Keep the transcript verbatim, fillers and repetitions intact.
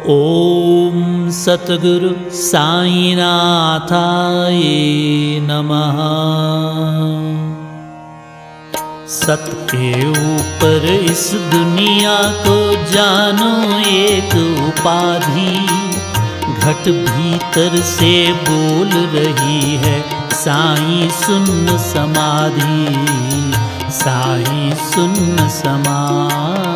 ओम सतगुरु साईनाथाय नमः। सत के ऊपर इस दुनिया को जानो एक उपाधि, घट भीतर से बोल रही है साईं सुन्न समाधि, साईं सुन्न समाधि।